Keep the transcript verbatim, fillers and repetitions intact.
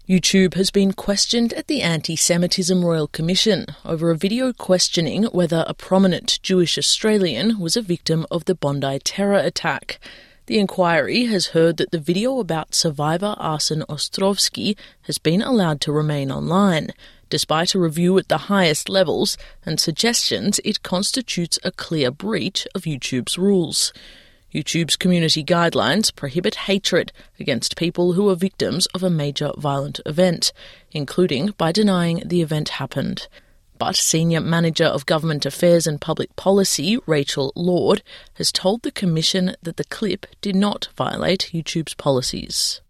YouTube has been questioned at the Anti-Semitism Royal Commission over a video questioning whether a prominent Jewish Australian was a victim of the Bondi terror attack. The inquiry has heard that the video about survivor Arsen Ostrovsky has been allowed to remain online, despite a review at the highest levels and suggestions it constitutes a clear breach of YouTube's rules. YouTube's community guidelines prohibit hatred against people who are victims of a major violent event, including by denying the event happened. But Senior Manager of Government Affairs and Public Policy, Rachel Lord, has told the Commission that the clip did not violate YouTube's policies.